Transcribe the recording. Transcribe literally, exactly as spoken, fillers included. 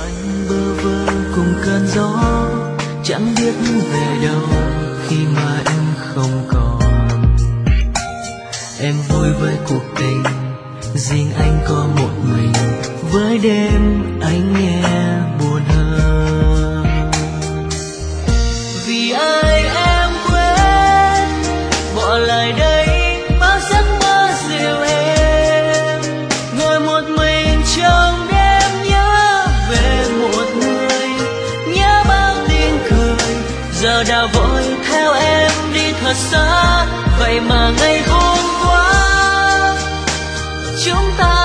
anh bơ vơ cùng cơn gió, chẳng biết về đâu khi mà em không còn. Em vui với cuộc tình, riêng anh có một mình, với đêm anh nghe buồn hơn. Vì ai em quên, bỏ lại đây bao giấc mơ dịu êm, ngồi một mình trong đêm nhớ về một người, nhớ bao tiếng cười, giờ đã vội theo em đi thật xa. Vậy mà ngày hôm qua chúng ta